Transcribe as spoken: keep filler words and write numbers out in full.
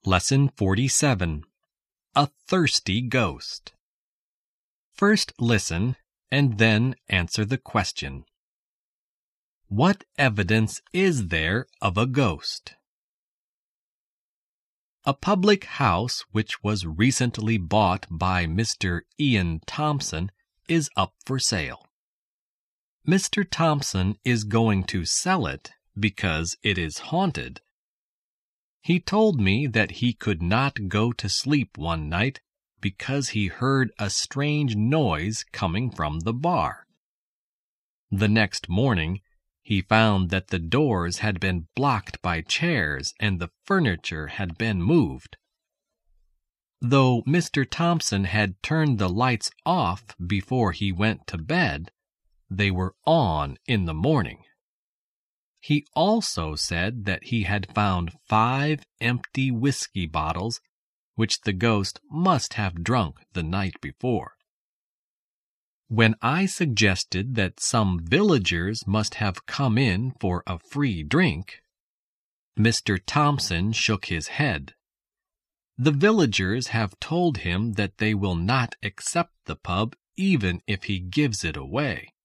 Lesson forty-seven. A Thirsty Ghost. First listen and then answer the question. What evidence is there of a ghost? A public house which was recently bought by Mister Ian Thompson is up for sale. Mister Thompson is going to sell it because it is haunted. He told me that he could not go to sleep one night because he heard a strange noise coming from the bar. The next morning, he found that the doors had been blocked by chairs and the furniture had been moved. Though Mister Thompson had turned the lights off before he went to bed, they were on in the morning. He also said that he had found five empty whiskey bottles, which the ghost must have drunk the night before. When I suggested that some villagers must have come in for a free drink, Mister Thompson shook his head. The villagers have told him that they will not accept the pub even if he gives it away.